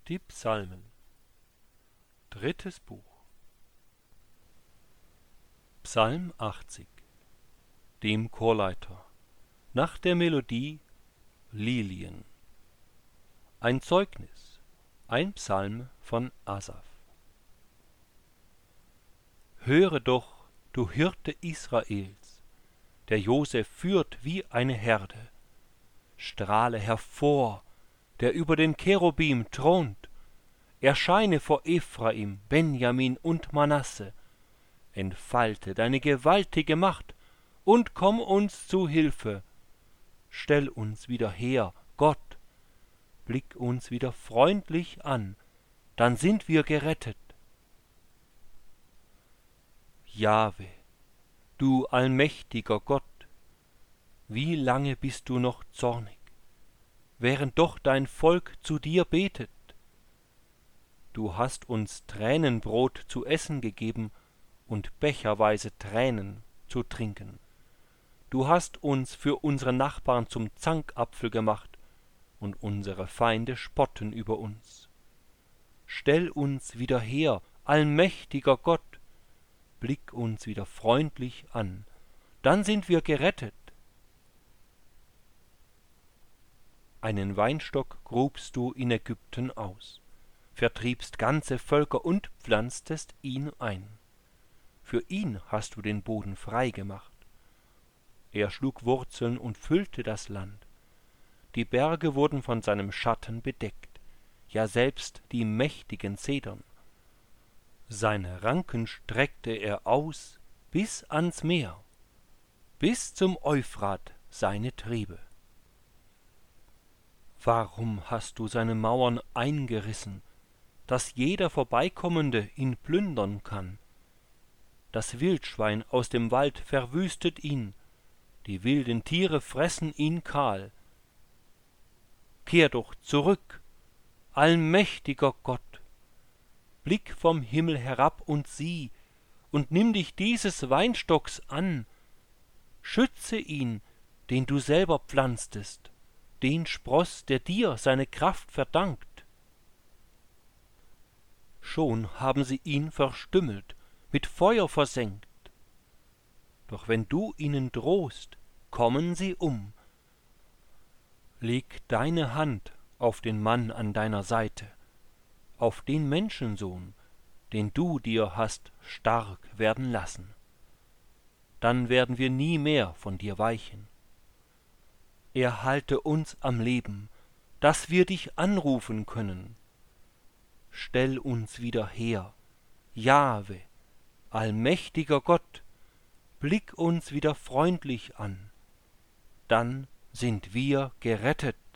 Die Psalmen. Drittes Buch. Psalm 80. Dem Chorleiter. Nach der Melodie Lilien. Ein Zeugnis. Ein Psalm von Asaf. Höre doch, du Hirte Israels, der Joseph führt wie eine Herde. Strahle hervor, der über den Cherubim thront. Erscheine vor Ephraim, Benjamin und Manasse. Entfalte deine gewaltige Macht und komm uns zu Hilfe. Stell uns wieder her, Gott. Blick uns wieder freundlich an, dann sind wir gerettet. Jahwe, du allmächtiger Gott, wie lange bist du noch zornig, während doch dein Volk zu dir betet? Du hast uns Tränenbrot zu essen gegeben und becherweise Tränen zu trinken. Du hast uns für unsere Nachbarn zum Zankapfel gemacht, und unsere Feinde spotten über uns. Stell uns wieder her, allmächtiger Gott, blick uns wieder freundlich an, dann sind wir gerettet. Einen Weinstock grubst du in Ägypten aus, vertriebst ganze Völker und pflanztest ihn ein. Für ihn hast du den Boden frei gemacht. Er schlug Wurzeln und füllte das Land. Die Berge wurden von seinem Schatten bedeckt, ja selbst die mächtigen Zedern. Seine Ranken streckte er aus bis ans Meer, bis zum Euphrat seine Triebe. Warum hast du seine Mauern eingerissen, dass jeder Vorbeikommende ihn plündern kann? Das Wildschwein aus dem Wald verwüstet ihn, die wilden Tiere fressen ihn kahl. Kehr doch zurück, allmächtiger Gott, blick vom Himmel herab und sieh, und nimm dich dieses Weinstocks an. Schütze ihn, den du selber pflanztest, den Spross, der dir seine Kraft verdankt. Schon haben sie ihn verstümmelt, mit Feuer versenkt. Doch wenn du ihnen drohst, kommen sie um. Leg deine Hand auf den Mann an deiner Seite, auf den Menschensohn, den du dir hast stark werden lassen. Dann werden wir nie mehr von dir weichen. Erhalte uns am Leben, dass wir dich anrufen können. Stell uns wieder her, Jahwe, allmächtiger Gott, blick uns wieder freundlich an, dann sind wir gerettet.